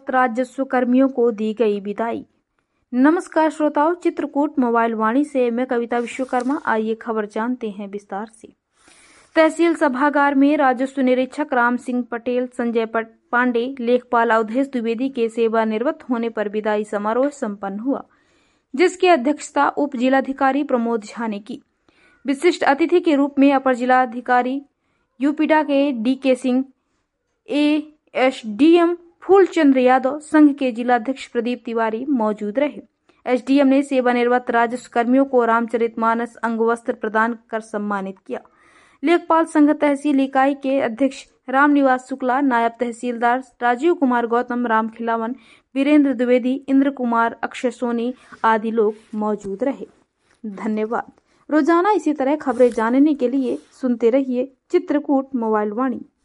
सेवानिवृत्त राजस्व कर्मियों को दी गई विदाई। नमस्कार श्रोताओं, चित्रकूट मोबाइल वाणी से मैं कविता विश्वकर्मा। आइए खबर जानते हैं विस्तार से। तहसील सभागार में राजस्व निरीक्षक राम सिंह पटेल, संजय पांडे, लेखपाल अवधेश द्विवेदी के सेवानिवृत्त होने पर विदाई समारोह संपन्न हुआ, जिसकी अध्यक्षता उप जिलाधिकारी प्रमोद झा ने की। विशिष्ट अतिथि के रूप में अपर जिलाधिकारी यूपीडा के डीके सिंह, एसडीएम फूलचंद्र यादव, संघ के जिलाध्यक्ष प्रदीप तिवारी मौजूद रहे। एसडीएम ने सेवानिवृत्त राजस्व कर्मियों को रामचरितमानस अंगवस्त्र प्रदान कर सम्मानित किया। लेखपाल संघ तहसील इकाई के अध्यक्ष रामनिवास शुक्ला, नायब तहसीलदार राजीव कुमार गौतम, राम खिलावन, वीरेंद्र द्विवेदी, इंद्र कुमार, अक्षय सोनी आदि लोग मौजूद रहे। धन्यवाद। रोजाना इसी तरह खबरें जानने के लिए सुनते रहिए चित्रकूट मोबाइल वाणी।